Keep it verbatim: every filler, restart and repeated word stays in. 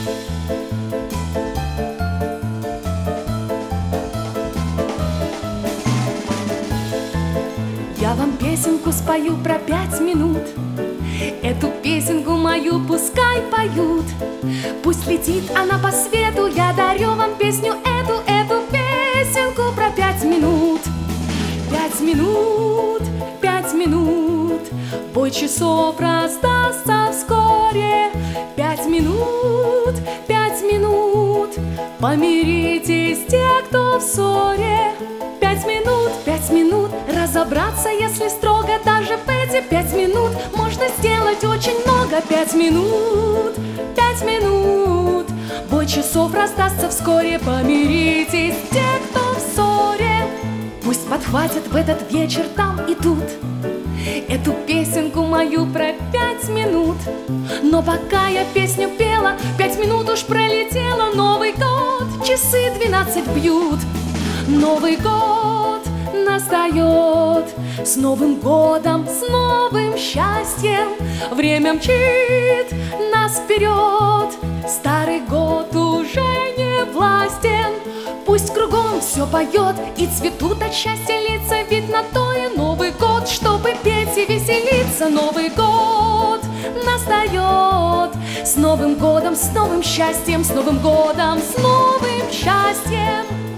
Я вам песенку спою про пять минут. Эту песенку мою пускай поют. Пусть летит она по свету. Я дарю вам песню эту, эту песенку про пять минут. Пять минут, пять минут, бой часов раздастся вскоре. Пять минут, пять минут, помиритесь те, кто в ссоре. Пять минут, пять минут, разобраться, если строго. Даже в эти пять минут можно сделать очень много. Пять минут, пять минут, бой часов раздастся вскоре. Помиритесь те, кто в ссоре. Пусть подхватят в этот вечер там и тут эту песенку мою про пять минут. Но пока я песню пела, пять минут уж пролетело. Новый год, часы двенадцать бьют. Новый год настает. С Новым годом, с новым счастьем. Время мчит нас вперед. Старый год уже не властен. Пусть кругом все поет и цветут от счастья лица. Ведь на то и Новый год, чтобы петь и веселиться. Новый год настает. С Новым годом, с новым счастьем. С Новым годом, с новым счастьем.